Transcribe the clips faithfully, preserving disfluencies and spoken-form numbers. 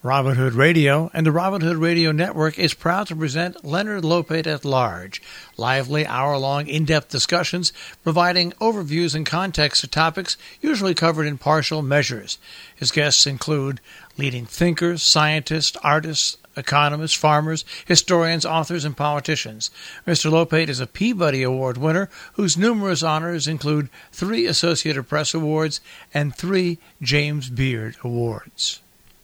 Robin Hood Radio and the Robin Hood Radio Network is proud to present Leonard Lopate at Large, lively hour-long in-depth discussions providing overviews and context to topics usually covered in partial measures. His guests include leading thinkers, scientists, artists, economists, farmers, historians, authors, and politicians. Mister Lopate is a Peabody Award winner whose numerous honors include three Associated Press Awards and three James Beard Awards.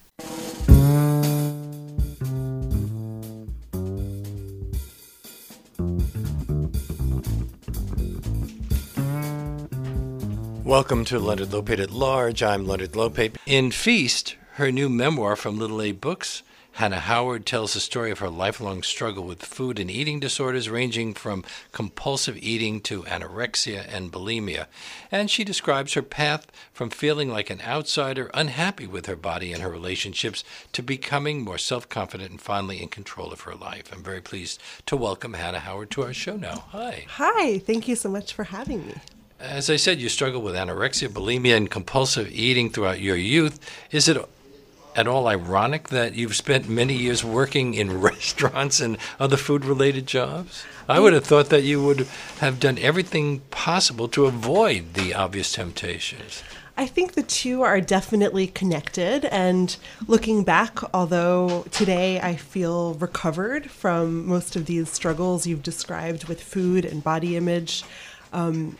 Welcome to Leonard Lopate at Large. I'm Leonard Lopate. In Feast, her new memoir from Little A Books, Hannah Howard tells the story of her lifelong struggle with food and eating disorders ranging from compulsive eating to anorexia and bulimia. And she describes her path from feeling like an outsider, unhappy with her body and her relationships, to becoming more self-confident and finally in control of her life. I'm very pleased to welcome Hannah Howard to our show now. Hi. Hi. Thank you so much for having me. As I said, you struggled with anorexia, bulimia, and compulsive eating throughout your youth. Is it at all ironic that you've spent many years working in restaurants and other food-related jobs? I would have thought that you would have done everything possible to avoid the obvious temptations. I think the two are definitely connected, and looking back, although today I feel recovered from most of these struggles you've described with food and body image, um,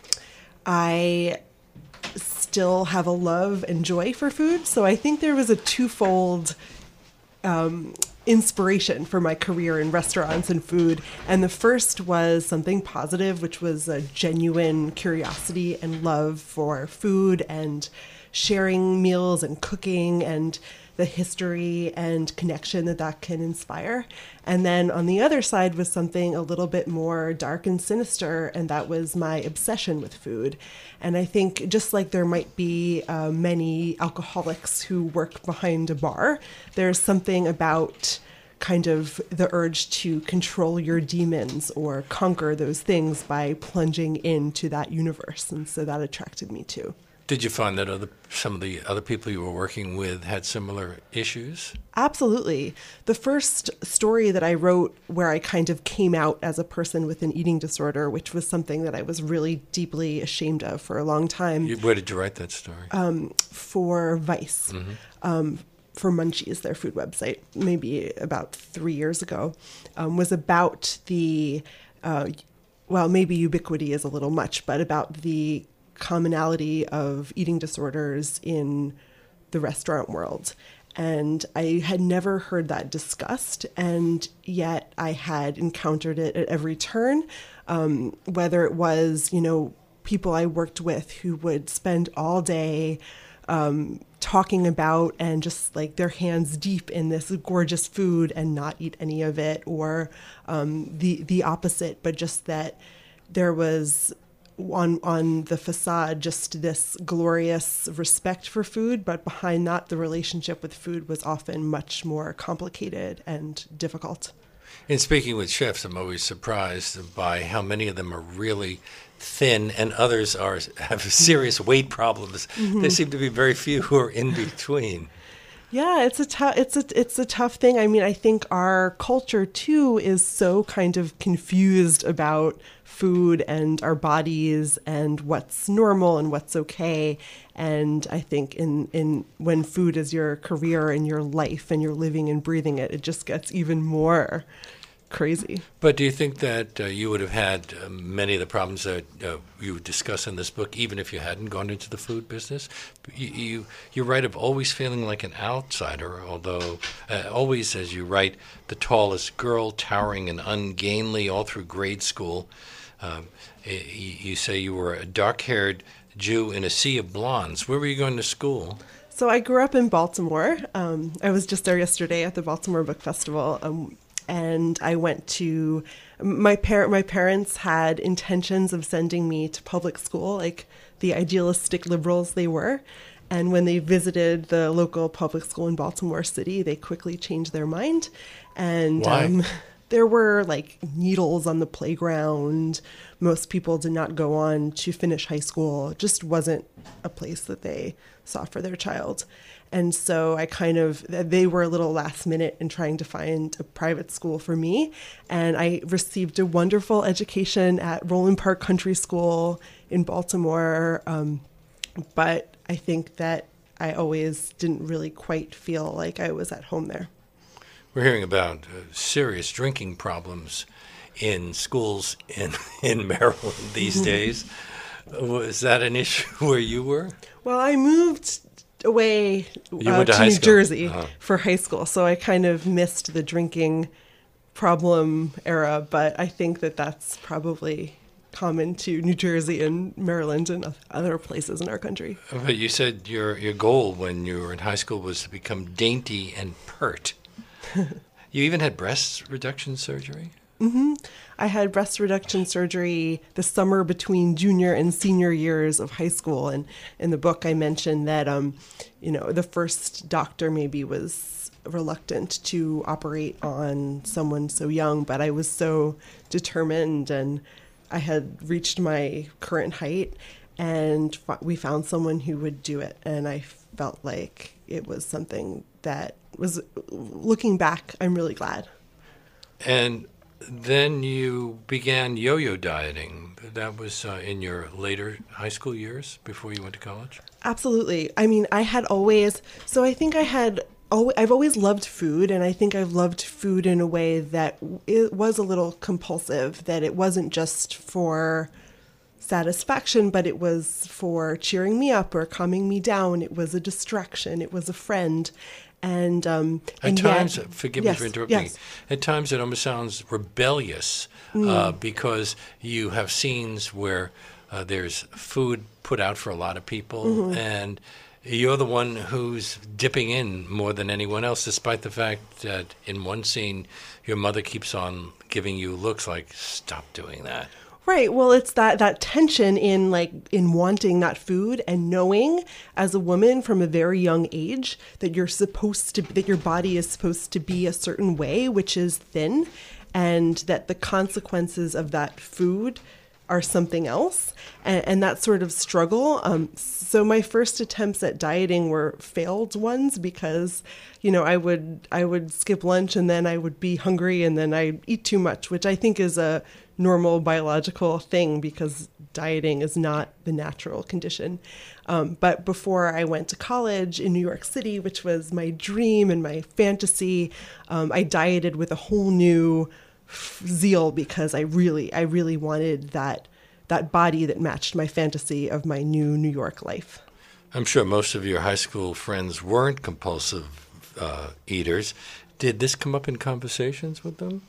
I still have a love and joy for food. So I think there was a twofold um, inspiration for my career in restaurants and food. And the first was something positive, which was a genuine curiosity and love for food and sharing meals and cooking and the history and connection that that can inspire. And then on the other side was something a little bit more dark and sinister, and that was my obsession with food. And I think just like there might be uh, many alcoholics who work behind a bar, there's something about kind of the urge to control your demons or conquer those things by plunging into that universe. And so that attracted me too. Did you find that other some of the other people you were working with had similar issues? Absolutely. The first story that I wrote where I kind of came out as a person with an eating disorder, which was something that I was really deeply ashamed of for a long time. You, where did you write that story? Um, for Vice, mm-hmm. um, for Munchies, their food website, maybe about three years ago, um, was about the, uh, well, maybe ubiquity is a little much, but about the commonality of eating disorders in the restaurant world. And I had never heard that discussed, and yet I had encountered it at every turn, um, whether it was, you know, people I worked with who would spend all day um, talking about and just like their hands deep in this gorgeous food and not eat any of it, or um, the, the opposite, but just that there was on on the facade just this glorious respect for food, but behind that the relationship with food was often much more complicated and difficult. In speaking with chefs, I'm always surprised by how many of them are really thin and others are have serious weight problems. Mm-hmm. There seem to be very few who are in between. Yeah, it's a tough it's a it's a tough thing. I mean, I think our culture too is so kind of confused about food and our bodies and what's normal and what's okay. And I think in in when food is your career and your life and you're living and breathing it, it just gets even more crazy. But do you think that uh, you would have had uh, many of the problems that uh, you discuss in this book, even if you hadn't gone into the food business? You you, you write of always feeling like an outsider, although uh, always, as you write, the tallest girl, towering and ungainly all through grade school. Um, you say you were a dark-haired Jew in a sea of blondes. Where were you going to school? So I grew up in Baltimore. Um, I was just there yesterday at the Baltimore Book Festival. Um, And I went to, my par- my parents had intentions of sending me to public school, like the idealistic liberals they were. And when they visited the local public school in Baltimore City, they quickly changed their mind. And Why? Um, there were like needles on the playground. Most people did not go on to finish high school. It just wasn't a place that they saw for their child. And so I kind of, they were a little last minute in trying to find a private school for me. And I received a wonderful education at Roland Park Country School in Baltimore. Um, but I think that I always didn't really quite feel like I was at home there. We're hearing about uh, serious drinking problems in schools in, in Maryland these days. Was that an issue where you were? Well, I moved away uh, to, to New school. Jersey uh-huh. for high school, so I kind of missed the drinking problem era, but I think that that's probably common to New Jersey and Maryland and other places in our country. But you said your your goal when you were in high school was to become dainty and pert. You even had breast reduction surgery? Mm-hmm. I had breast reduction surgery the summer between junior and senior years of high school. And in the book, I mentioned that, um, you know, the first doctor maybe was reluctant to operate on someone so young, but I was so determined, and I had reached my current height, and we found someone who would do it. And I felt like it was something that was, looking back, I'm really glad. And then you began yo-yo dieting. That was uh, in your later high school years before you went to college? Absolutely. I mean, I had always, so I think I had, always, I've always loved food, and I think I've loved food in a way that it was a little compulsive, that it wasn't just for satisfaction, but it was for cheering me up or calming me down. It was a distraction. It was a friend. And um, at and times, yet, forgive yes, me for interrupting. Yes. At times, it almost sounds rebellious mm. uh, because you have scenes where uh, there's food put out for a lot of people, mm-hmm. and you're the one who's dipping in more than anyone else, despite the fact that in one scene, your mother keeps on giving you looks like, "Stop doing that." Right. Well, it's that, that tension in like in wanting that food and knowing as a woman from a very young age that you're supposed to, that your body is supposed to be a certain way, which is thin, and that the consequences of that food are something else, and, and that sort of struggle. Um, so my first attempts at dieting were failed ones because, you know, I would I would skip lunch and then I would be hungry and then I'd eat too much, which I think is a normal biological thing because dieting is not the natural condition. Um, but before I went to college in New York City, which was my dream and my fantasy, um, I dieted with a whole new zeal because I really, I really wanted that that body that matched my fantasy of my new New York life. I'm sure most of your high school friends weren't compulsive uh, eaters. Did this come up in conversations with them?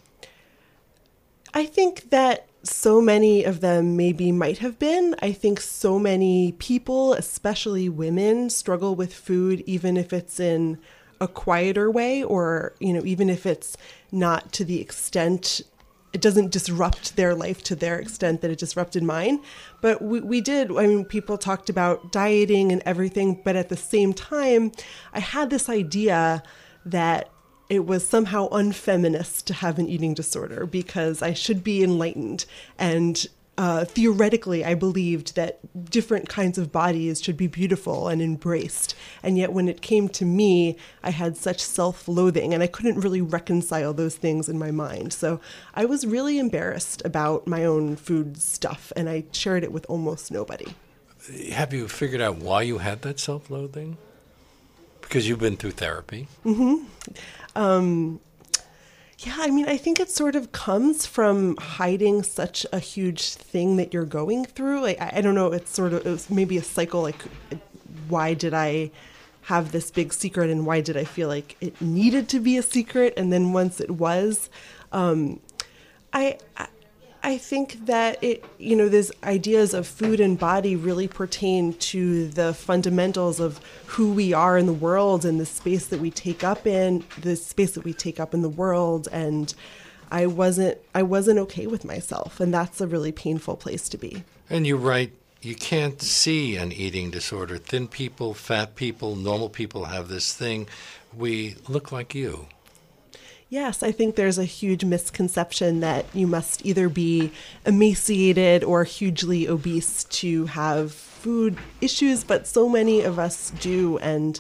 I think that so many of them maybe might have been. I think so many people, especially women, struggle with food, even if it's in a quieter way, or, you know, even if it's not to the extent, it doesn't disrupt their life to their extent that it disrupted mine. But we, we did, I mean, people talked about dieting and everything, but at the same time, I had this idea that it was somehow unfeminist to have an eating disorder because I should be enlightened. And uh, theoretically, I believed that different kinds of bodies should be beautiful and embraced. And yet when it came to me, I had such self-loathing and I couldn't really reconcile those things in my mind. So I was really embarrassed about my own food stuff, and I shared it with almost nobody. Have you figured out why you had that self-loathing? Because you've been through therapy. Mm-hmm. Um, yeah, I mean, I think it sort of comes from hiding such a huge thing that you're going through. Like, I, I don't know, it's sort of, it was maybe a cycle, like, why did I have this big secret and why did I feel like it needed to be a secret? And then once it was, um, I, I I think that it, you know, these ideas of food and body really pertain to the fundamentals of who we are in the world and the space that we take up in, the space that we take up in the world. And I wasn't, I wasn't okay with myself. And that's a really painful place to be. And you write, you can't see an eating disorder. Thin people, fat people, normal people have this thing. We look like you. Yes, I think there's a huge misconception that you must either be emaciated or hugely obese to have food issues, but so many of us do. And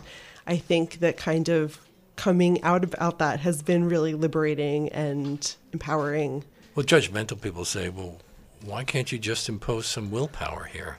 I think that kind of coming out about that has been really liberating and empowering. Well, judgmental people say, well, why can't you just impose some willpower here?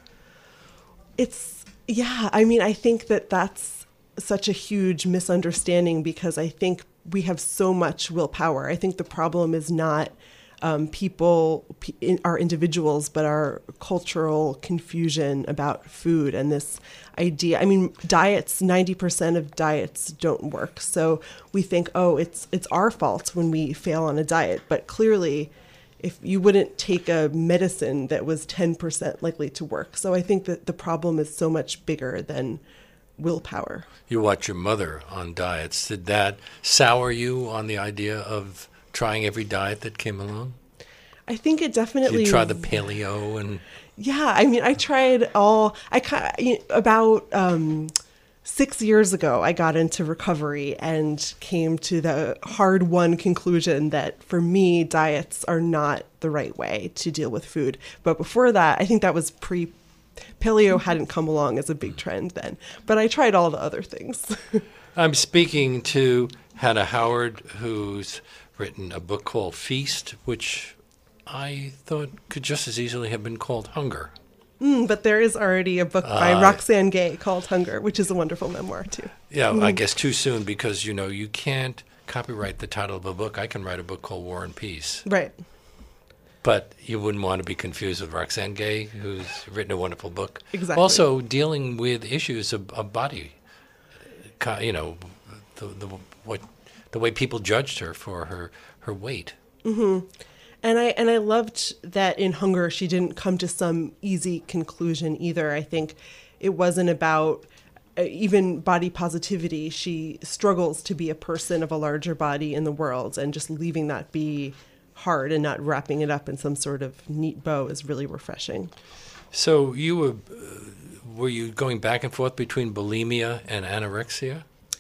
It's, yeah, I mean, I think that that's such a huge misunderstanding because I think we have so much willpower. I think the problem is not um, people, p- in, our individuals, but our cultural confusion about food and this idea. I mean, diets, ninety percent of diets don't work. So we think, oh, it's it's our fault when we fail on a diet. But clearly, if you wouldn't take a medicine that was ten percent likely to work. So I think that the problem is so much bigger than willpower. You watch your mother on diets. Did that sour you on the idea of trying every diet that came along? I think it definitely... You try the paleo and... Yeah, I mean, I tried all... I you know, About um, six years ago, I got into recovery and came to the hard-won conclusion that, for me, diets are not the right way to deal with food. But before that, I think that was pre... Paleo hadn't come along as a big trend then. But I tried all the other things. I'm speaking to Hannah Howard, who's written a book called Feast, which I thought could just as easily have been called Hunger. Mm, but there is already a book by uh, Roxane Gay called Hunger, which is a wonderful memoir, too. Yeah, mm. I guess too soon because, you know, you can't copyright the title of a book. I can write a book called War and Peace. Right. But you wouldn't want to be confused with Roxane Gay, who's written a wonderful book. Exactly. Also dealing with issues of, of body, you know, the, the what the way people judged her for her, her weight. Mm-hmm. And I and I loved that in Hunger she didn't come to some easy conclusion either. I think it wasn't about uh, even body positivity. She struggles to be a person of a larger body in the world, and just leaving that be hard and not wrapping it up in some sort of neat bow is really refreshing. So you were uh, were you going back and forth between bulimia and anorexia?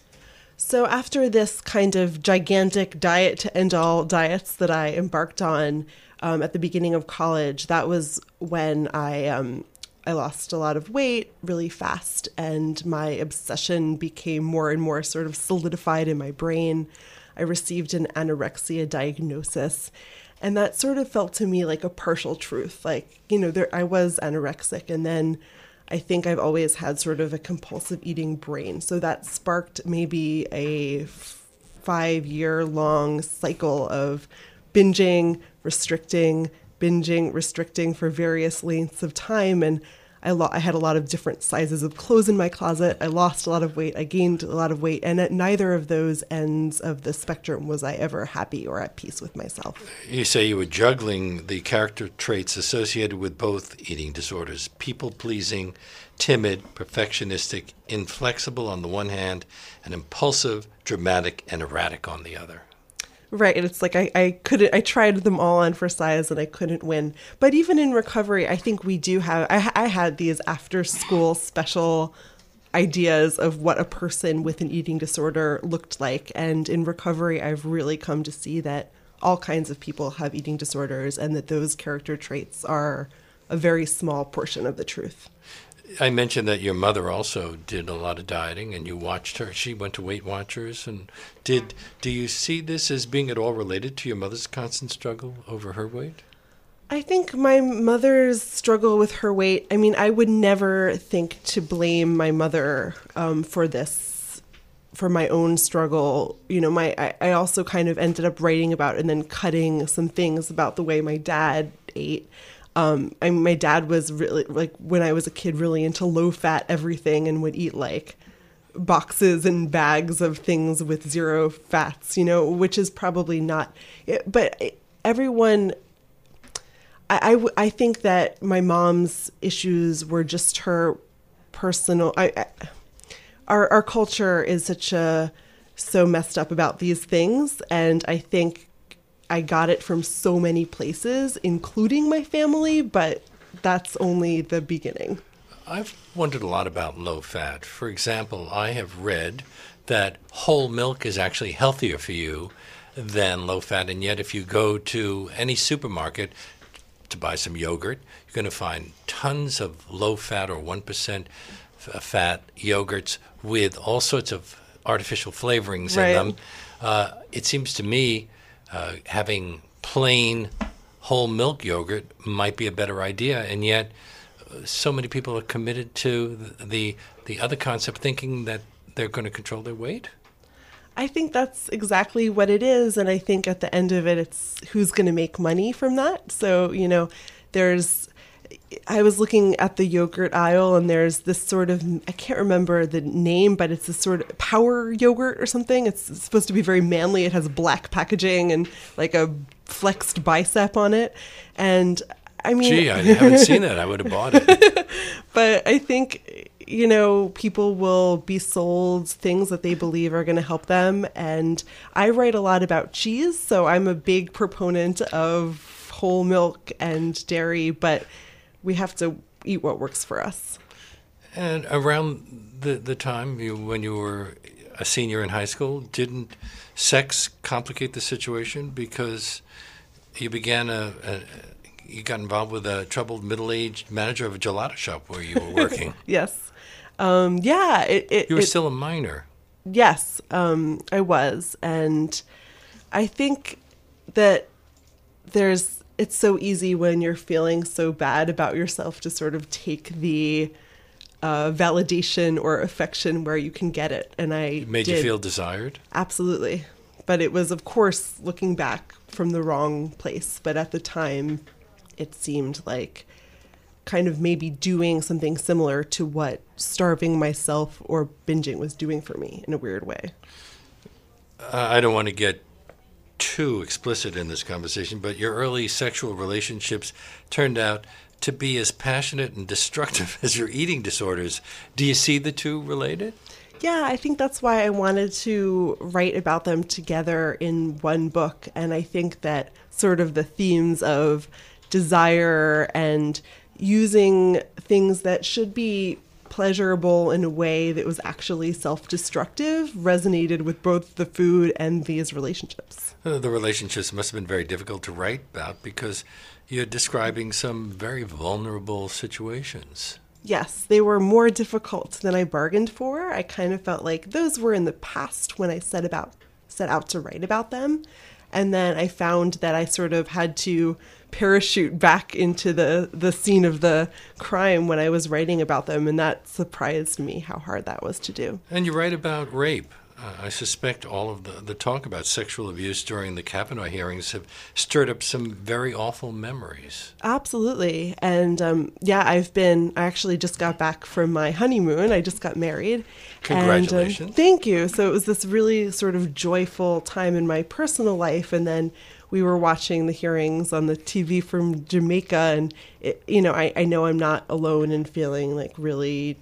So after this kind of gigantic diet to end all diets that I embarked on um, at the beginning of college, that was when I um, I lost a lot of weight really fast, and my obsession became more and more sort of solidified in my brain. I received an anorexia diagnosis, and that sort of felt to me like a partial truth. Like, you know, there I was anorexic, and then I think I've always had sort of a compulsive eating brain. So that sparked maybe a f- five-year-long cycle of binging, restricting, binging, restricting for various lengths of time. And I, lo- I had a lot of different sizes of clothes in my closet. I lost a lot of weight. I gained a lot of weight. And at neither of those ends of the spectrum was I ever happy or at peace with myself. You say you were juggling the character traits associated with both eating disorders: people-pleasing, timid, perfectionistic, inflexible on the one hand, and impulsive, dramatic, and erratic on the other. Right. And it's like I, I couldn't, I tried them all on for size and I couldn't win. But even in recovery, I think we do have, I, I had these after school special ideas of what a person with an eating disorder looked like. And in recovery, I've really come to see that all kinds of people have eating disorders and that those character traits are a very small portion of the truth. I mentioned that your mother also did a lot of dieting, and you watched her. She went to Weight Watchers. And did do you see this as being at all related to your mother's constant struggle over her weight? I think my mother's struggle with her weight, I mean, I would never think to blame my mother um, for this, for my own struggle. You know, my I, I also kind of ended up writing about and then cutting some things about the way my dad ate. Um, I mean, my dad was really, like, when I was a kid, really into low-fat everything and would eat, like, boxes and bags of things with zero fats, you know, which is probably not... But everyone... I, I, I think that my mom's issues were just her personal... I, I, our, our culture is such a... so messed up about these things, and I think... I got it from so many places, including my family, but that's only the beginning. I've wondered a lot about low fat. For example, I have read that whole milk is actually healthier for you than low fat, and yet if you go to any supermarket to buy some yogurt, you're going to find tons of low fat or one percent fat yogurts with all sorts of artificial flavorings Right. in them. Uh, it seems to me uh, having plain whole milk yogurt might be a better idea, and yet uh, so many people are committed to the, the the other concept, thinking that they're going to control their weight. I think that's exactly what it is. And I think at the end of it, it's who's going to make money from that. So, you know, there's, I was looking at the yogurt aisle and there's this sort of, I can't remember the name, but it's this sort of power yogurt or something. It's, it's supposed to be very manly. It has black packaging and like a flexed bicep on it. And I mean, Gee, I haven't seen that. I would have bought it. But I think, you know, people will be sold things that they believe are going to help them. And I write a lot about cheese, so I'm a big proponent of whole milk and dairy, but we have to eat what works for us. And around the, the time you, when you were a senior in high school, didn't sex complicate the situation because you began a, a you got involved with a troubled middle-aged manager of a gelato shop where you were working? Yes. Um, yeah. It, it, You were it, still a minor. Yes, um, I was. And I think that there's, it's so easy when you're feeling so bad about yourself to sort of take the uh, validation or affection where you can get it. And I It made did. you feel desired? Absolutely. But it was, of course, looking back from the wrong place. But at the time, it seemed like kind of maybe doing something similar to what starving myself or binging was doing for me in a weird way. Uh, I don't want to get too explicit in this conversation, but your early sexual relationships turned out to be as passionate and destructive as your eating disorders. Do you see the two related? Yeah, I think that's why I wanted to write about them together in one book. And I think that sort of the themes of desire and using things that should be pleasurable in a way that was actually self-destructive resonated with both the food and these relationships. Uh, the relationships must have been very difficult to write about because you're describing some very vulnerable situations. Yes, they were more difficult than I bargained for. I kind of felt like those were in the past when I set about set out to write about them. And then I found that I sort of had to parachute back into the, the scene of the crime when I was writing about them. And that surprised me how hard that was to do. And you write about rape. Uh, I suspect all of the, the talk about sexual abuse during the Kavanaugh hearings have stirred up some very awful memories. Absolutely. And um, yeah, I've been, I actually just got back from my honeymoon. I just got married. Congratulations. And, um, thank you. So it was this really sort of joyful time in my personal life. And then we were watching the hearings on the T V from Jamaica. And, it, you know, I, I know I'm not alone in feeling like really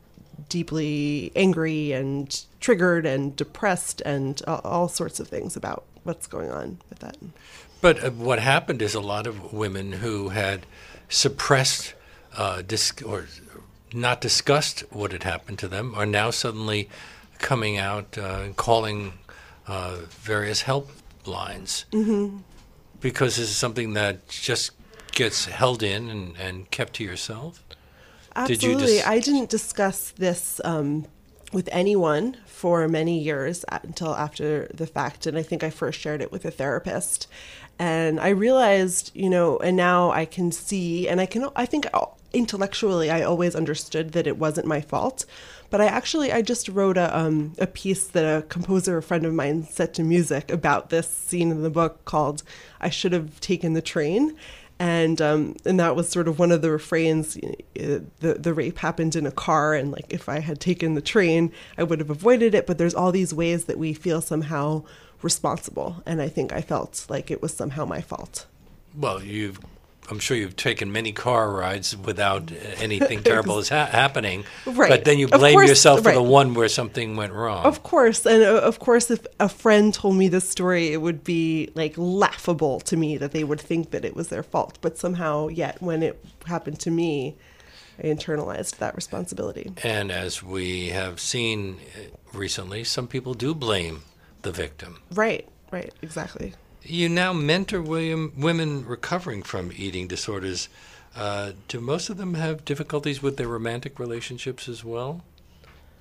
deeply angry and triggered and depressed and all, all sorts of things about what's going on with that. But uh, what happened is a lot of women who had suppressed uh, dis- or not discussed what had happened to them are now suddenly coming out uh, and calling uh, various helplines. Mm-hmm. Because this is something that just gets held in and, and kept to yourself. Absolutely. Did you dis- I didn't discuss this um, with anyone for many years until after the fact. And I think I first shared it with a therapist. And I realized, you know, and now I can see, and I can, I think intellectually, I always understood that it wasn't my fault. But I actually, I just wrote a, um, a piece that a composer, a friend of mine, set to music about this scene in the book called I Should Have Taken the Train. And um, and that was sort of one of the refrains. The the rape happened in a car, and like if I had taken the train, I would have avoided it. But there's all these ways that we feel somehow responsible, and I think I felt like it was somehow my fault. Well, you've, I'm sure you've taken many car rides without anything terrible is ha- happening. Right. But then you Of blame course, yourself for right. the one where something went wrong. Of course, and uh, of course, if a friend told me this story, it would be like laughable to me that they would think that it was their fault. But somehow, yet when it happened to me, I internalized that responsibility. And as we have seen recently, some people do blame the victim. Right, right, exactly. You now mentor William, women recovering from eating disorders. Uh, do most of them have difficulties with their romantic relationships as well?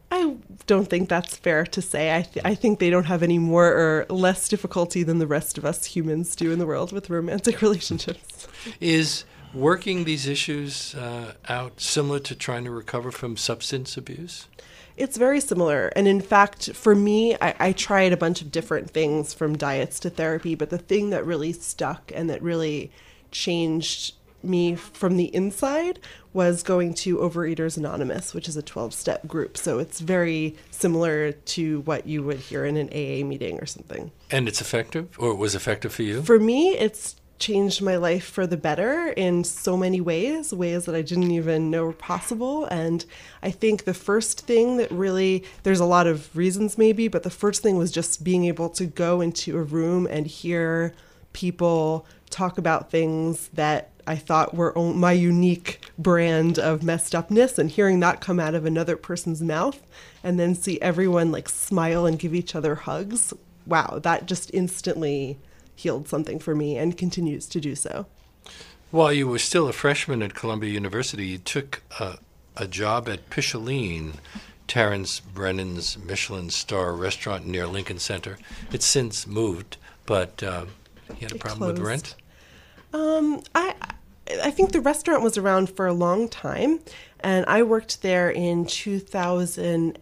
I don't think that's fair to say. I, th- I think they don't have any more or less difficulty than the rest of us humans do in the world with romantic relationships. Is working these issues uh, out similar to trying to recover from substance abuse? It's very similar. And in fact, for me, I, I tried a bunch of different things from diets to therapy, but the thing that really stuck and that really changed me from the inside was going to Overeaters Anonymous, which is a twelve-step group. So it's very similar to what you would hear in an A A meeting or something. And it's effective, or it was effective for you? For me, it's changed my life for the better in so many ways, ways that I didn't even know were possible. And I think the first thing that really, there's a lot of reasons maybe, but the first thing was just being able to go into a room and hear people talk about things that I thought were my unique brand of messed upness, and hearing that come out of another person's mouth and then see everyone like smile and give each other hugs. Wow, that just instantly healed something for me and continues to do so. While you were still a freshman at Columbia University, you took a, a job at Picholine, Terrence Brennan's Michelin star restaurant near Lincoln Center. It's since moved, but uh, you had a It problem with closed. rent? Um, I I think the restaurant was around for a long time, and I worked there in two thousand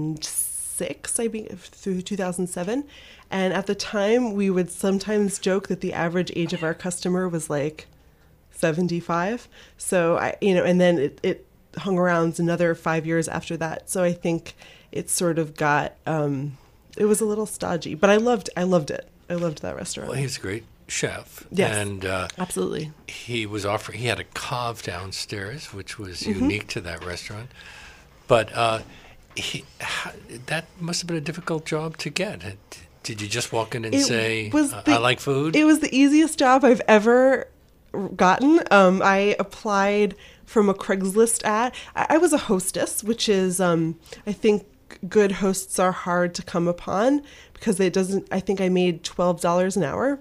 six, I mean, through two thousand seven. And at the time, we would sometimes joke that the average age of our customer was like seventy-five. So I, you know, and then it, it hung around another five years after that. So I think it sort of got, um, it was a little stodgy, but I loved, I loved it. I loved that restaurant. Well, he's a great chef. Yes, and uh, absolutely. he was offering, he had a cave downstairs, which was Mm-hmm. unique to that restaurant. But uh, he, how, that must have been a difficult job to get. Did you just walk in and It say, was uh, the- I like food? It was the easiest job I've ever gotten. Um, I applied from a Craigslist ad. I, I was a hostess, which is, um, I think good hosts are hard to come upon because it doesn't, I think I made twelve dollars an hour.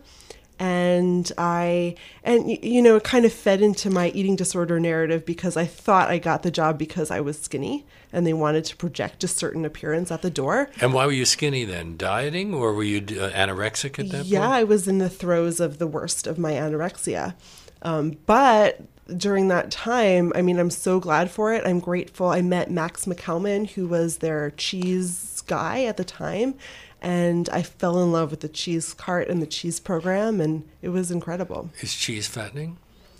And I, and y- you know, it kind of fed into my eating disorder narrative because I thought I got the job because I was skinny and they wanted to project a certain appearance at the door. And why were you skinny then? Dieting, or were you uh, anorexic at that Yeah, point? I was in the throes of the worst of my anorexia. Um, but during that time, I mean, I'm so glad for it. I'm grateful. I met Max McKelman, who was their cheese guy at the time. And I fell in love with the cheese cart and the cheese program, and it was incredible. Is cheese fattening?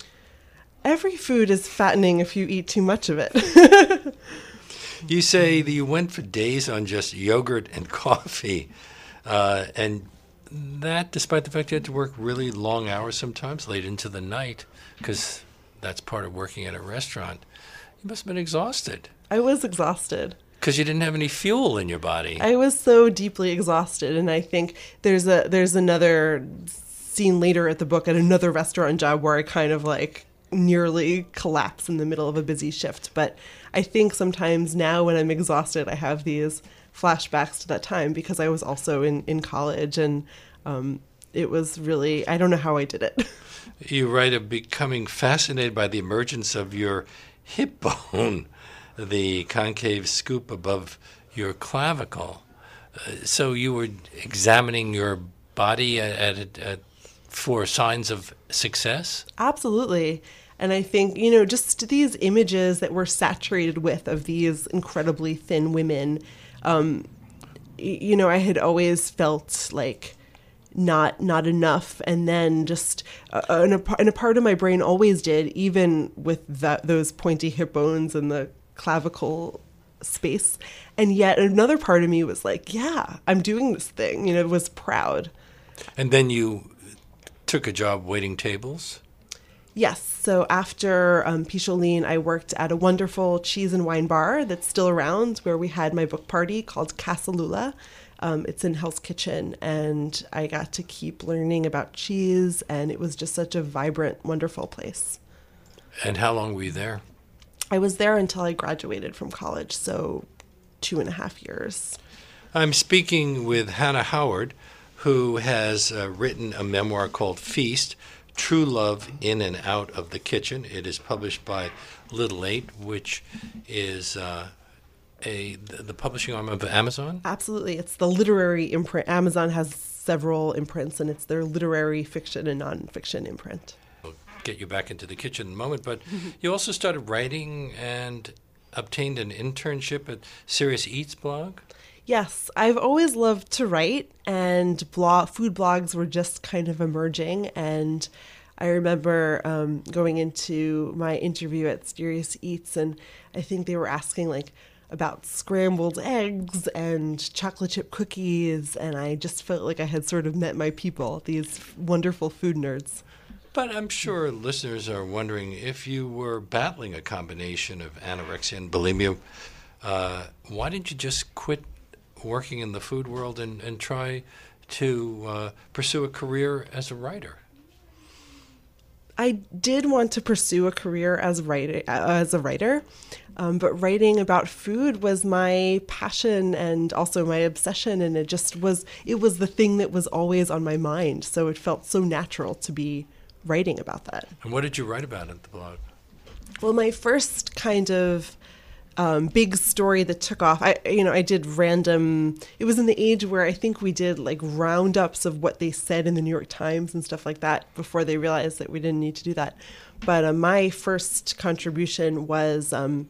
Every food is fattening if you eat too much of it. You say that you went for days on just yogurt and coffee, uh, and that despite the fact you had to work really long hours sometimes, late into the night, because that's part of working at a restaurant. You must have been exhausted I was exhausted. because you didn't have any fuel in your body. I was so deeply exhausted, and I think there's a there's another scene later at the book at another restaurant job where I kind of like nearly collapse in the middle of a busy shift. But I think sometimes now when I'm exhausted, I have these flashbacks to that time because I was also in, in college, and um, it was really, I don't know how I did it. You write of becoming fascinated by the emergence of your hip bone, the concave scoop above your clavicle. Uh, so you were examining your body at, at, at, for signs of success? Absolutely. And I think, you know, just these images that we're saturated with of these incredibly thin women, um, y- you know, I had always felt like not not enough. And then just, uh, and, a, par- and a part of my brain always did, even with that, those pointy hip bones and the clavicle space. And yet another part of me was like, yeah, I'm doing this thing, you know, was proud. And then you took a job waiting tables? Yes. So after um, Picholine, I worked at a wonderful cheese and wine bar that's still around where we had my book party called Casalula. Um, it's in Hell's Kitchen, and I got to keep learning about cheese, and it was just such a vibrant, wonderful place. And how long were you there? I was there until I graduated from college, so two and a half years. I'm speaking with Hannah Howard, who has uh, written a memoir called Feast, True Love in and Out of the Kitchen. It is published by Little Eight, which is uh, a the, the publishing arm of Amazon? Absolutely. It's the literary imprint. Amazon has several imprints, and it's their literary fiction and nonfiction imprint. We'll get you back into the kitchen in a moment, but you also started writing and obtained an internship at Serious Eats blog? Yes, I've always loved to write, and blog, food blogs were just kind of emerging. And I remember um, going into my interview at Serious Eats, and I think they were asking like about scrambled eggs and chocolate chip cookies, and I just felt like I had sort of met my people, these wonderful food nerds. But I'm sure listeners are wondering if you were battling a combination of anorexia and bulimia, uh, why didn't you just quit working in the food world and, and try to uh, pursue a career as a writer? I did want to pursue a career as writer, as a writer, um, but writing about food was my passion and also my obsession, and it just was, it was the thing that was always on my mind, so it felt so natural to be writing about that. And what did you write about at the blog? Well, my first kind of um, big story that took off, I you know, I did random, it was in the age where I think we did like roundups of what they said in the New York Times and stuff like that before they realized that we didn't need to do that. But uh, my first contribution was um,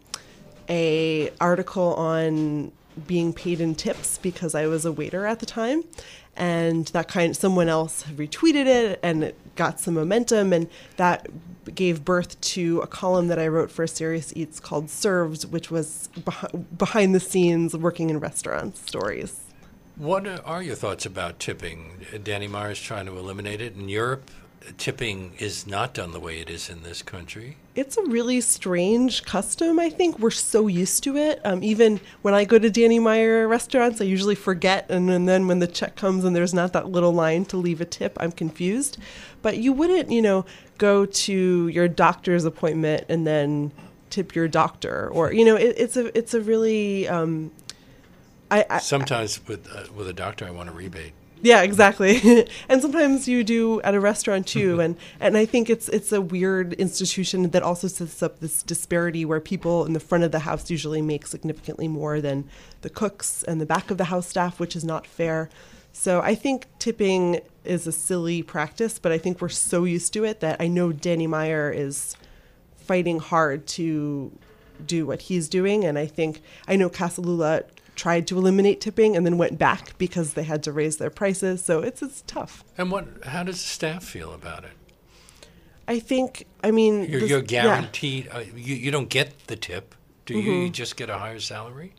a article on being paid in tips because I was a waiter at the time. And that kind, someone else retweeted it, and it got some momentum, and that gave birth to a column that I wrote for Serious Eats called Served, which was beh- behind the scenes working in restaurants stories. What are your thoughts about tipping? Danny Meyer is trying to eliminate it. In Europe, tipping is not done the way it is in this country. It's a really strange custom, I think. We're so used to it. Um, even when I go to Danny Meyer restaurants, I usually forget. And, and then when the check comes and there's not that little line to leave a tip, I'm confused. But you wouldn't, you know, go to your doctor's appointment and then tip your doctor. Or, you know, it, it's a it's a really... Um, I, I, Sometimes with, uh, with a doctor, I want a rebate. Yeah, exactly. And sometimes you do at a restaurant too. And, and I think it's it's a weird institution that also sets up this disparity where people in the front of the house usually make significantly more than the cooks and the back of the house staff, which is not fair. So I think tipping is a silly practice, but I think we're so used to it that I know Danny Meyer is fighting hard to do what he's doing. And I think, I know Casalula tried to eliminate tipping and then went back because they had to raise their prices. So it's it's tough. And what? How does the staff feel about it? I think, I mean... You're, this, you're guaranteed, yeah. uh, you, you don't get the tip, do you? Mm-hmm. You just get a higher salary?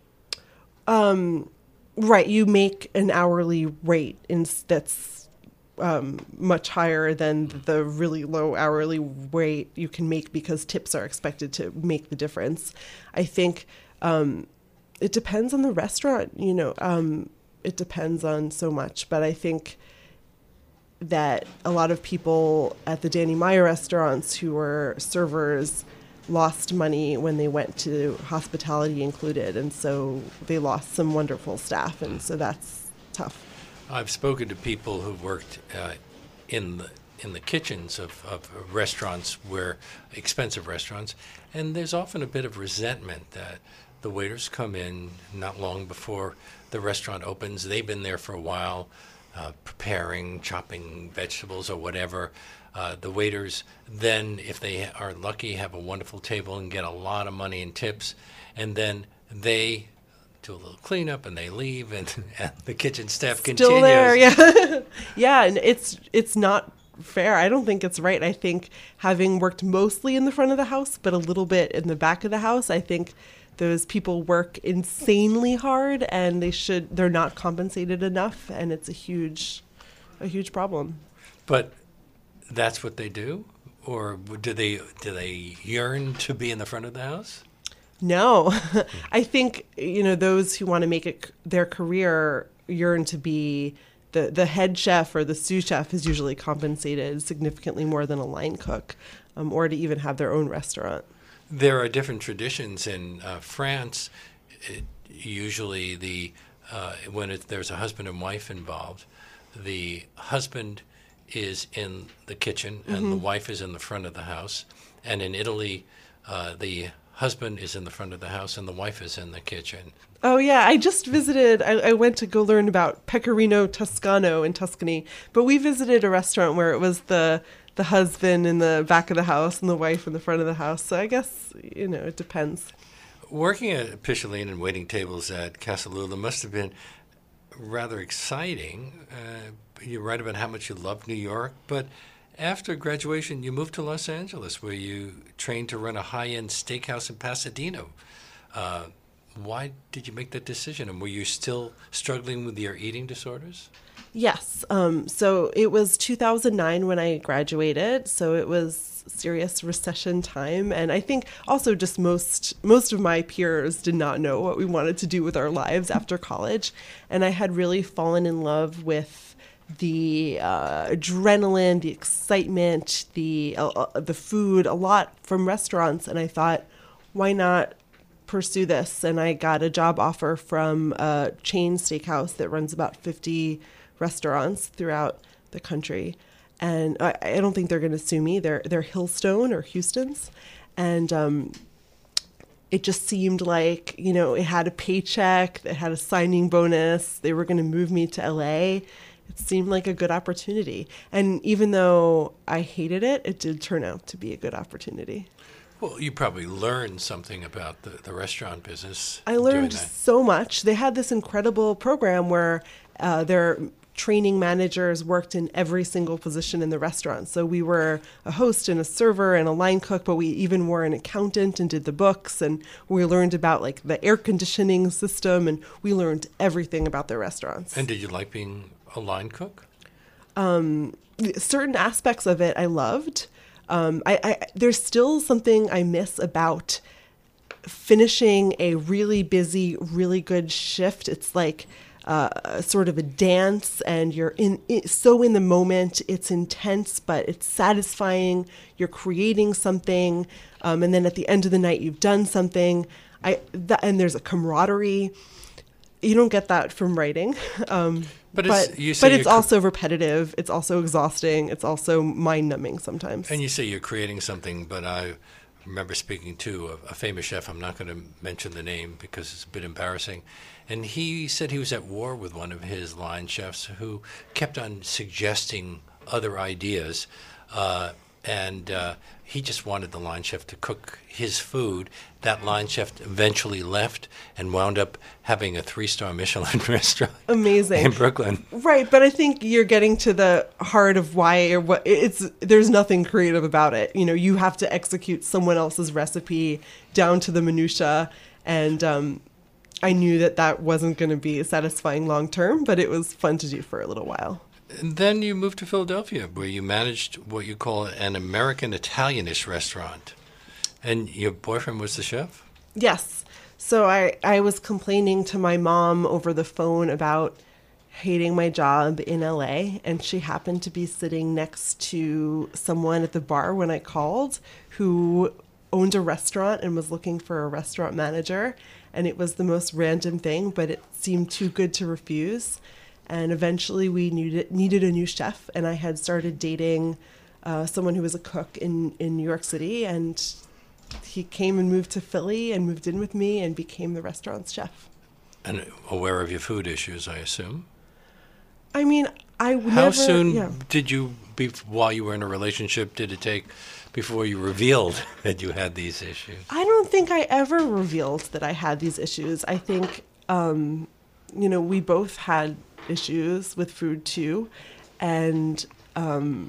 Um, right, you make an hourly rate in, that's um, much higher than the really low hourly rate you can make because tips are expected to make the difference. I think... Um, It depends on the restaurant, you know, um, it depends on so much. But I think that a lot of people at the Danny Meyer restaurants who were servers lost money when they went to hospitality included. And so they lost some wonderful staff. And so that's tough. I've spoken to people who've worked uh, in the in the kitchens of, of restaurants, where expensive restaurants, and there's often a bit of resentment that the waiters come in not long before the restaurant opens. They've been there for a while, uh, preparing, chopping vegetables or whatever. Uh, the waiters then, if they are lucky, have a wonderful table and get a lot of money in tips. And then they do a little cleanup and they leave, and, and the kitchen staff Still continues. there, yeah. Yeah, and it's it's not fair. I don't think it's right. I think having worked mostly in the front of the house, but a little bit in the back of the house, I think those people work insanely hard, and they should they're not compensated enough, and it's a huge a huge problem. But that's what they do? Or do they do they yearn to be in the front of the house? No. I think, you know, those who want to make it their career yearn to be the the head chef, or the sous chef is usually compensated significantly more than a line cook, um, or to even have their own restaurant. There are different traditions in uh, France. It, usually, the uh, when it, there's a husband and wife involved, the husband is in the kitchen and mm-hmm. the wife is in the front of the house. And in Italy, uh, the husband is in the front of the house and the wife is in the kitchen. Oh, yeah. I just visited, I, I went to go learn about Pecorino Toscano in Tuscany, but we visited a restaurant where it was the the husband in the back of the house and the wife in the front of the house. So I guess, you know, it depends. Working at Picholine and waiting tables at Casa Lula must have been rather exciting. Uh, you write about how much you love New York, but after graduation, you moved to Los Angeles, where you trained to run a high-end steakhouse in Pasadena. Uh, why did you make that decision? And were you still struggling with your eating disorders? Yes. Um, so it was two thousand nine when I graduated. So it was serious recession time. And I think also just most most of my peers did not know what we wanted to do with our lives after college. And I had really fallen in love with the uh, adrenaline, the excitement, the uh, the food, a lot from restaurants. And I thought, why not pursue this? And I got a job offer from a chain steakhouse that runs about fifty restaurants throughout the country. And I, I don't think they're going to sue me. They're they're Hillstone or Houston's. And um, it just seemed like, you know, it had a paycheck, it had a signing bonus. They were going to move me to L A. It seemed like a good opportunity. And even though I hated it, it did turn out to be a good opportunity. Well, you probably learned something about the, the restaurant business. I learned so much. They had this incredible program where uh, their training managers worked in every single position in the restaurant. So we were a host and a server and a line cook, but we even were an accountant and did the books. And we learned about like the air conditioning system, and we learned everything about their restaurants. And did you like being a line cook? Um, certain aspects of it I loved. Um, I, I there's still something I miss about finishing a really busy, really good shift. It's like uh, sort of a dance, and you're in it, so in the moment. It's intense, but it's satisfying. You're creating something, um, and then at the end of the night, you've done something. I that, and there's a camaraderie. You don't get that from writing, um, but but it's, you say but it's you're cr- also repetitive. It's also exhausting. It's also mind-numbing sometimes. And you say you're creating something, but I remember speaking to a, a famous chef. I'm not going to mention the name because it's a bit embarrassing. And he said he was at war with one of his line chefs who kept on suggesting other ideas. Uh, and uh, he just wanted the line chef to cook his food. That line chef eventually left and wound up having a three-star Michelin restaurant. Amazing. In Brooklyn. Right, but I think you're getting to the heart of why or what it's. There's nothing creative about it. You know, you have to execute someone else's recipe down to the minutia, and um, I knew that that wasn't going to be satisfying long term, but it was fun to do for a little while. And then you moved to Philadelphia, where you managed what you call an American Italianist restaurant. And your boyfriend was the chef? Yes. So I, I was complaining to my mom over the phone about hating my job in L A, and she happened to be sitting next to someone at the bar when I called who owned a restaurant and was looking for a restaurant manager. And it was the most random thing, but it seemed too good to refuse. And eventually we needed, needed a new chef, and I had started dating uh, someone who was a cook in, in New York City, and he came and moved to Philly and moved in with me and became the restaurant's chef. And aware of your food issues, I assume? I mean, I never... How soon yeah. did you, be, while you were in a relationship, did it take before you revealed that you had these issues? I don't think I ever revealed that I had these issues. I think, um, you know, we both had issues with food too, and um,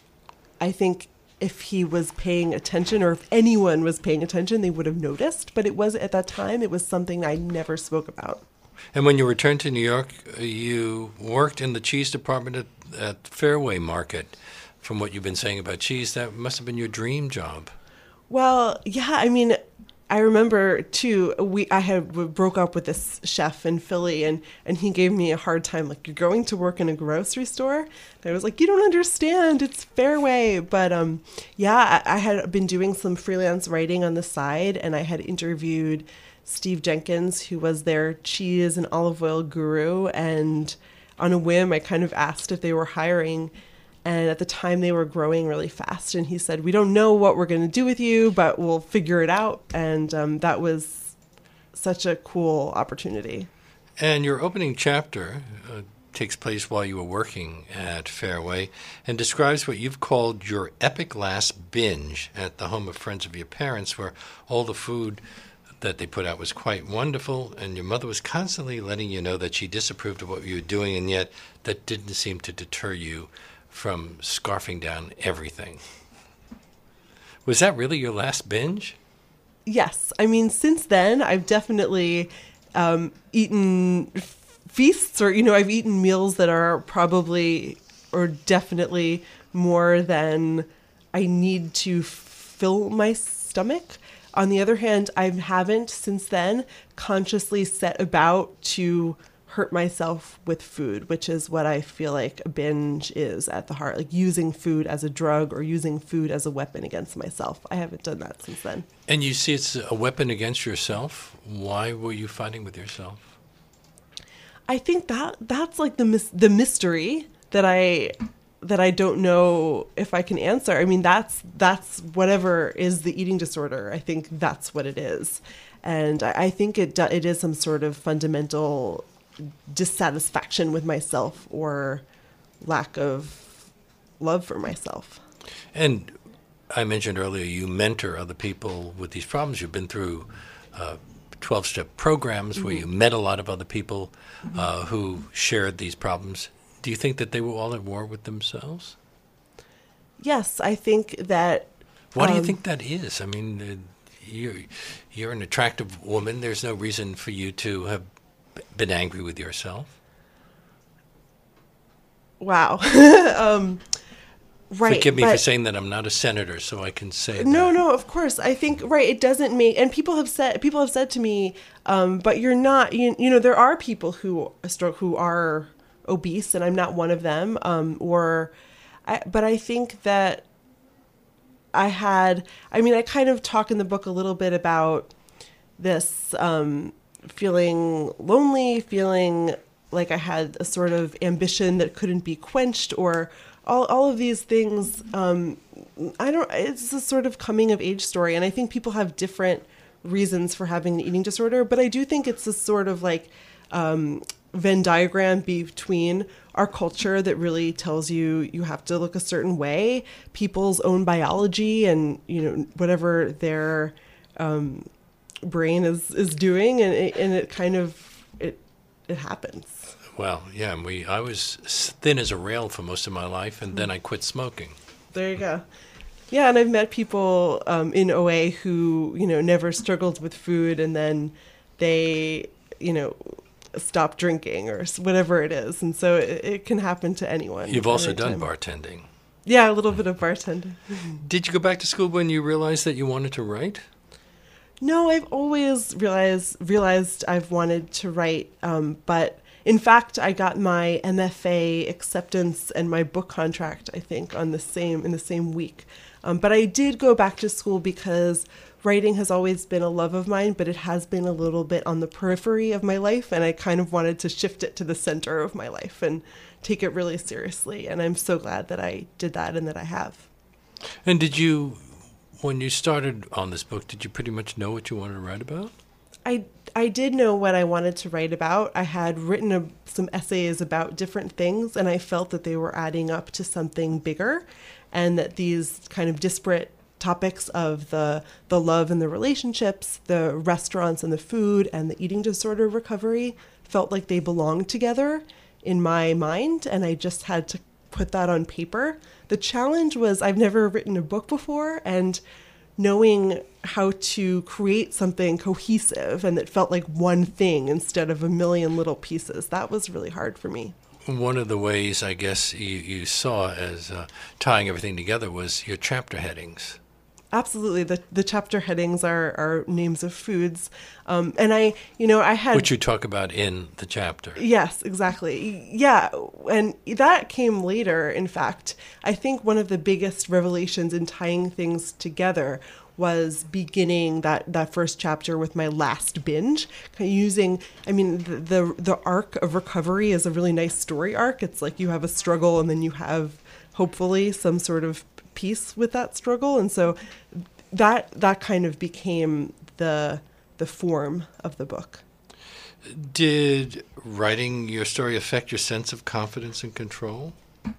I think if he was paying attention, or if anyone was paying attention, they would have noticed. But it was at that time, it was something I never spoke about. And when you returned to New York, you worked in the cheese department at, at Fairway Market. From what you've been saying about cheese, that must have been your dream job. Well, yeah, I mean, I remember too, we I had broke up with this chef in Philly, and, and he gave me a hard time, like, you're going to work in a grocery store? And I was like, you don't understand, it's Fairway. But um, yeah, I, I had been doing some freelance writing on the side, and I had interviewed Steve Jenkins, who was their cheese and olive oil guru. And on a whim, I kind of asked if they were hiring. And at the time they were growing really fast. And he said, we don't know what we're going to do with you, but we'll figure it out. And um, that was such a cool opportunity. And your opening chapter uh, takes place while you were working at Fairway and describes what you've called your epic last binge at the home of friends of your parents, where all the food that they put out was quite wonderful, and your mother was constantly letting you know that she disapproved of what you were doing, and yet that didn't seem to deter you from scarfing down everything. Was that really your last binge? Yes. I mean, since then, I've definitely um, eaten feasts, or, you know, I've eaten meals that are probably or definitely more than I need to fill my stomach. On the other hand, I haven't since then consciously set about to hurt myself with food, which is what I feel like a binge is at the heart, like using food as a drug or using food as a weapon against myself. I haven't done that since then. And you see it's a weapon against yourself. Why were you fighting with yourself? I think that that's like the mis- the mystery that I that I don't know if I can answer. I mean, that's that's whatever is the eating disorder. I think that's what it is, and I, I think it do, it is some sort of fundamental dissatisfaction with myself or lack of love for myself. And I mentioned earlier you mentor other people with these problems. You've been through uh, twelve-step programs mm-hmm. where you met a lot of other people mm-hmm. uh, who shared these problems. Do you think that they were all at war with themselves? Yes, I think that... Why um, do you think that is? I mean, uh, you're, you're an attractive woman. There's no reason for you to have been angry with yourself. Wow. um, right. Forgive me but, for saying that. I'm not a senator, so I can say no, that. no, of course. I think, right, it doesn't make, and people have said, people have said to me, um, but you're not, you, you know, there are people who, who are obese, and I'm not one of them. Um, or, I, but I think that I had, I mean, I kind of talk in the book a little bit about this, um, feeling lonely, feeling like I had a sort of ambition that couldn't be quenched, or all, all of these things. Um, I don't, it's a sort of coming of age story. And I think people have different reasons for having an eating disorder, but I do think it's a sort of like, um, Venn diagram between our culture that really tells you you have to look a certain way, people's own biology, and, you know, whatever their um, brain is, is doing, and it, and it kind of it it happens. Well, yeah, we I was thin as a rail for most of my life, and then I quit smoking. There you go. Yeah, and I've met people um, in O A who, you know, never struggled with food, and then they, you know, stop drinking or whatever it is. And so it, it can happen to anyone. You've also done time. bartending. Yeah, a little bit of bartending. Did you go back to school when you realized that you wanted to write? No, I've always realized realized I've wanted to write. Um, but in fact, I got my M F A acceptance and my book contract, I think, on the same in the same week. Um, but I did go back to school because writing has always been a love of mine, but it has been a little bit on the periphery of my life, and I kind of wanted to shift it to the center of my life and take it really seriously. And I'm so glad that I did that and that I have. And did you, when you started on this book, did you pretty much know what you wanted to write about? I, I did know what I wanted to write about. I had written a, some essays about different things, and I felt that they were adding up to something bigger, and that these kind of disparate topics of the the love and the relationships, the restaurants and the food, and the eating disorder recovery felt like they belonged together in my mind, and I just had to put that on paper. The challenge was I've never written a book before, and knowing how to create something cohesive and that felt like one thing instead of a million little pieces, that was really hard for me. One of the ways I guess you, you saw as uh, tying everything together was your chapter headings. Absolutely. The the chapter headings are, are names of foods. Um, and I, you know, I had... Which you talk about in the chapter. Yes, exactly. Yeah. And that came later, in fact. I think one of the biggest revelations in tying things together was beginning that, that first chapter with my last binge, kind of using, I mean, the, the the arc of recovery is a really nice story arc. It's like you have a struggle and then you have hopefully some sort of peace with that struggle. And so that that kind of became the the form of the book. Did writing your story affect your sense of confidence and control?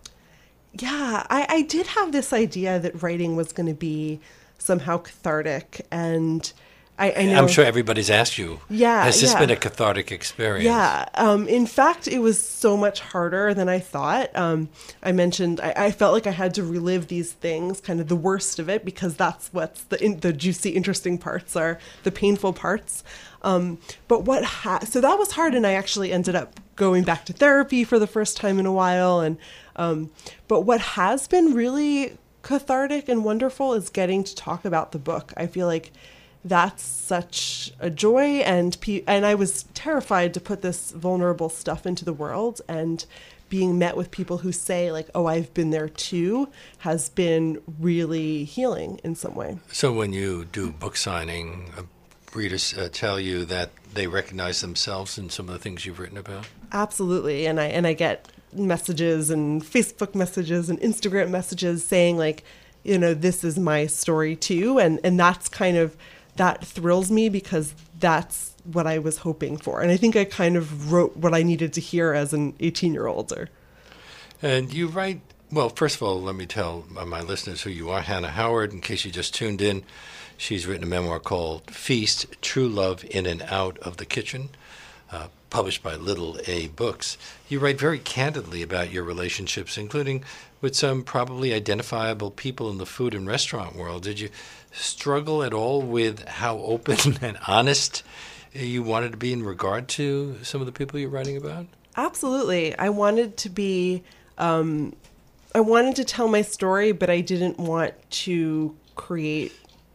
Yeah, I, I did have this idea that writing was going to be somehow cathartic, and I, I know I'm sure everybody's asked you. Yeah, has this yeah. been a cathartic experience? Yeah. Um, in fact, it was so much harder than I thought. Um, I mentioned I, I felt like I had to relive these things, kind of the worst of it, because that's what's the in, the juicy, interesting parts are the painful parts. Um, but what ha- so that was hard, and I actually ended up going back to therapy for the first time in a while. And um, but what has been really cathartic and wonderful is getting to talk about the book. I feel like that's such a joy, and pe- and I was terrified to put this vulnerable stuff into the world, and being met with people who say like, "Oh, I've been there too," has been really healing in some way. So when you do book signing, uh, readers uh, tell you that they recognize themselves in some of the things you've written about? Absolutely, and I and I get messages and Facebook messages and Instagram messages saying like, you know, this is my story too, and and that's kind of that thrills me because that's what I was hoping for. And I think I kind of wrote what I needed to hear as an eighteen-year-old. Or... And you write, well, first of all, let me tell my listeners who you are. Hannah Howard, in case you just tuned in, she's written a memoir called Feast, True Love in and Out of the Kitchen, uh, published by Little A Books. You write very candidly about your relationships, including with some probably identifiable people in the food and restaurant world. Did you struggle at all with how open and honest you wanted to be in regard to some of the people you're writing about? Absolutely. I wanted to be, um, I wanted to tell my story, but I didn't want to create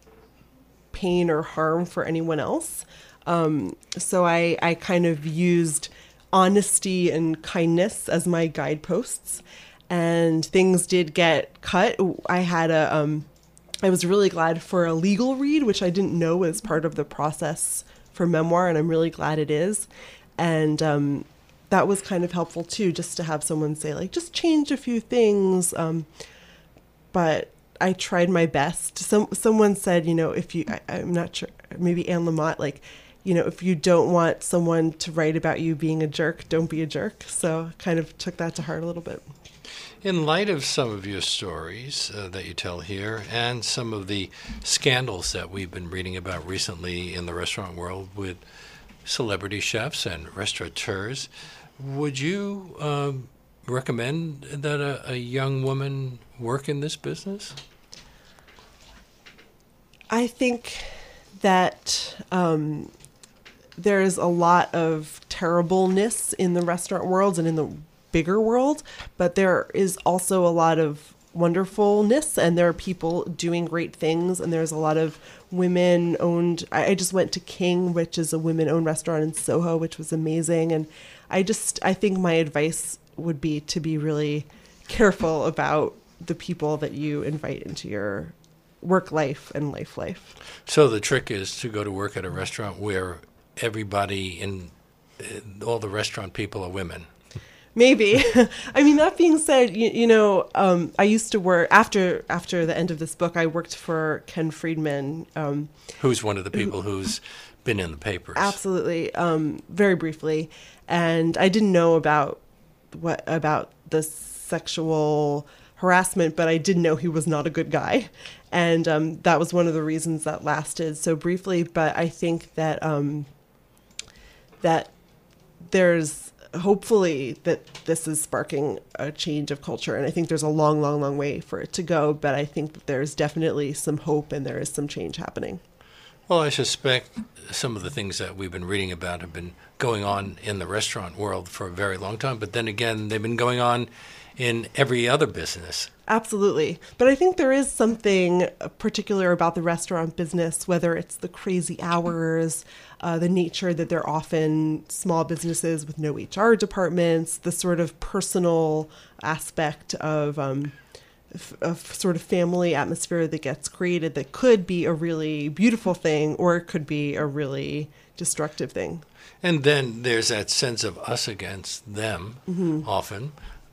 pain or harm for anyone else. Um, so I, I kind of used honesty and kindness as my guideposts, and things did get cut. I had a, um, I was really glad for a legal read, which I didn't know was part of the process for memoir, and I'm really glad it is. And um, that was kind of helpful too, just to have someone say like, just change a few things. Um, but I tried my best. Some someone said, you know, if you, I, I'm not sure, maybe Anne Lamott, like, you know, if you don't want someone to write about you being a jerk, don't be a jerk. So kind of took that to heart a little bit. In light of some of your stories uh, that you tell here and some of the scandals that we've been reading about recently in the restaurant world with celebrity chefs and restaurateurs, would you um, recommend that a, a young woman work in this business? I think that um, there's a lot of terribleness in the restaurant world and in the bigger world, but there is also a lot of wonderfulness, and there are people doing great things, and there's a lot of women owned. I just went to King, which is a women owned restaurant in Soho, which was amazing. And I just, I think my advice would be to be really careful about the people that you invite into your work life and life life. So the trick is to go to work at a restaurant where everybody in uh, all the restaurant people are women. Maybe. I mean, that being said, you, you know, um, I used to work after after the end of this book. I worked for Ken Friedman, um, who's one of the people who, who's been in the papers. Absolutely, um, very briefly, and I didn't know about what about the sexual harassment, but I did know he was not a good guy, and um, that was one of the reasons that lasted so briefly. But I think that um, that there's hopefully that this is sparking a change of culture. And I think there's a long, long, long way for it to go. But I think that there's definitely some hope and there is some change happening. Well, I suspect some of the things that we've been reading about have been going on in the restaurant world for a very long time. But then again, they've been going on in every other business. Absolutely. But I think there is something particular about the restaurant business, whether it's the crazy hours, uh, the nature that they're often small businesses with no H R departments, the sort of personal aspect of, um, f- of sort of family atmosphere that gets created that could be a really beautiful thing, or it could be a really destructive thing. And then there's that sense of us against them, mm-hmm. often,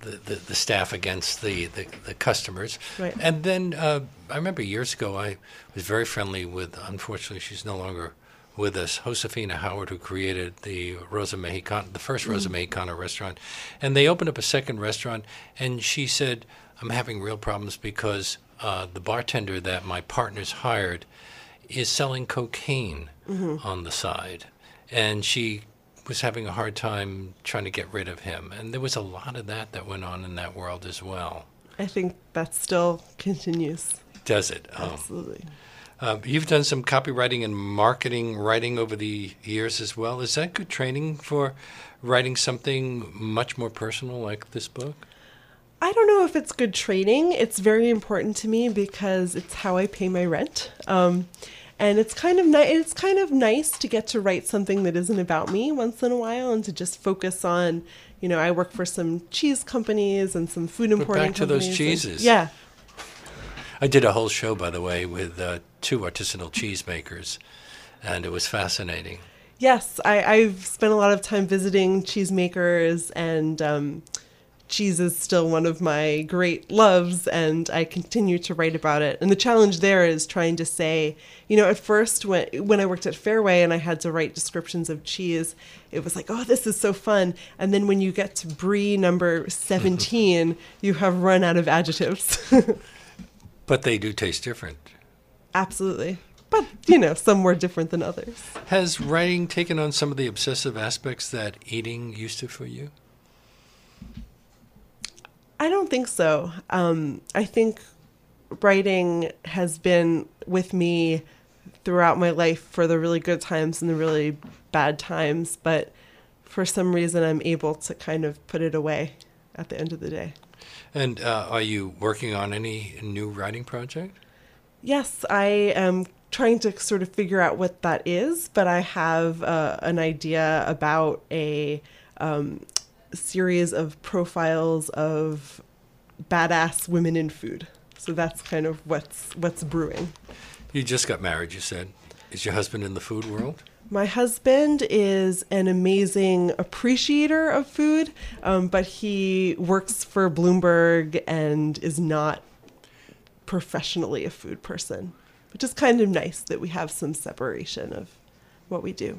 the, the, the staff against the, the, the customers. Right. And then uh, I remember years ago I was very friendly with, unfortunately she's no longer with us, Josefina Howard, who created the Rosa Mexicana, the first Rosa mm. Mexicana restaurant. And they opened up a second restaurant, and she said, I'm having real problems because uh, the bartender that my partners hired is selling cocaine mm-hmm. on the side. And she was having a hard time trying to get rid of him. And there was a lot of that that went on in that world as well. I think that still continues. Does it? Absolutely. Um, uh, you've done some copywriting and marketing writing over the years as well. Is that good training for writing something much more personal like this book? I don't know if it's good training. It's very important to me because it's how I pay my rent. Um, and it's kind of ni- it's kind of nice to get to write something that isn't about me once in a while and to just focus on, you know, I work for some cheese companies and some food importing companies. Back to companies those cheeses. And, yeah. I did a whole show, by the way, with uh, two artisanal cheesemakers, and it was fascinating. Yes, I, I've spent a lot of time visiting cheesemakers, and um, cheese is still one of my great loves, and I continue to write about it. And the challenge there is trying to say, you know, at first when when I worked at Fairway and I had to write descriptions of cheese, it was like, oh, this is so fun. And then when you get to brie number seventeen, you have run out of adjectives. But they do taste different. Absolutely. But, you know, some more different than others. Has writing taken on some of the obsessive aspects that eating used to for you? I don't think so. Um, I think writing has been with me throughout my life for the really good times and the really bad times. But for some reason, I'm able to kind of put it away at the end of the day. And uh, are you working on any new writing project? Yes, I am trying to sort of figure out what that is, but I have uh, an idea about a um, series of profiles of badass women in food. So that's kind of what's what's brewing. You just got married, you said. Is your husband in the food world? My husband is an amazing appreciator of food, um, but he works for Bloomberg and is not professionally a food person, which is kind of nice that we have some separation of what we do.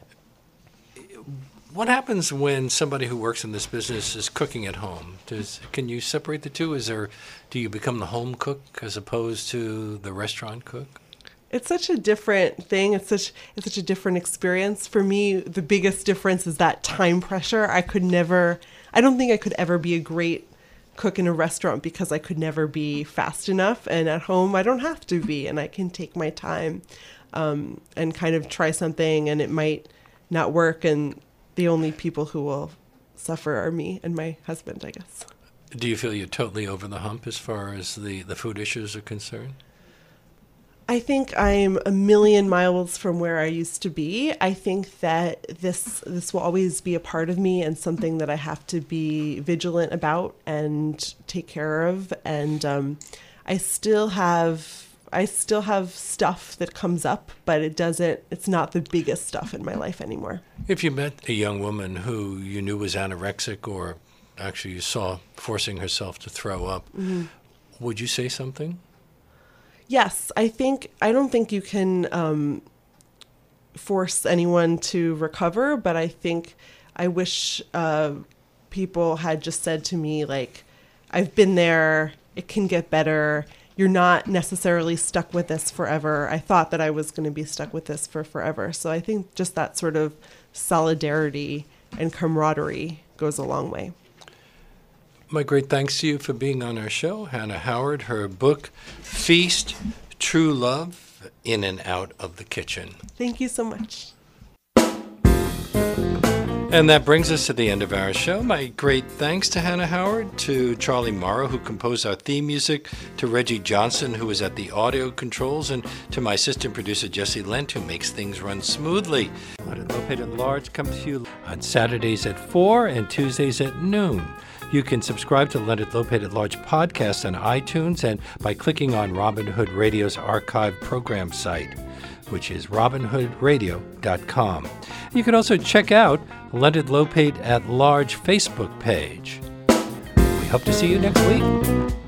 What happens when somebody who works in this business is cooking at home? Does can you separate the two? Is there, do you become the home cook as opposed to the restaurant cook? It's such a different thing. It's such it's such a different experience. For me, the biggest difference is that time pressure. I could never, I don't think I could ever be a great cook in a restaurant because I could never be fast enough. And at home, I don't have to be, and I can take my time um, and kind of try something, and it might not work. And the only people who will suffer are me and my husband, I guess. Do you feel you're totally over the hump as far as the, the food issues are concerned? I think I'm a million miles from where I used to be. I think that this this will always be a part of me and something that I have to be vigilant about and take care of. And um, I still have I still have stuff that comes up, but it doesn't. It's not the biggest stuff in my life anymore. If you met a young woman who you knew was anorexic, or actually you saw forcing herself to throw up, mm-hmm. would you say something? Yes, I think I don't think you can um, force anyone to recover, but I think I wish uh, people had just said to me, like, I've been there, it can get better. You're not necessarily stuck with this forever. I thought that I was going to be stuck with this for forever. So I think just that sort of solidarity and camaraderie goes a long way. My great thanks to you for being on our show. Hannah Howard, her book, Feast, True Love, In and Out of the Kitchen. Thank you so much. And that brings us to the end of our show. My great thanks to Hannah Howard, to Charlie Morrow, who composed our theme music, to Reggie Johnson, who is at the audio controls, and to my assistant producer, Jesse Lent, who makes things run smoothly. Leonard Lopate at Large comes to you on Saturdays at four and Tuesdays at noon. You can subscribe to Leonard Lopate at Large podcast on iTunes and by clicking on Robin Hood Radio's archive program site, which is robin hood radio dot com. You can also check out Leonard Lopate at Large Facebook page. hope to see you next week.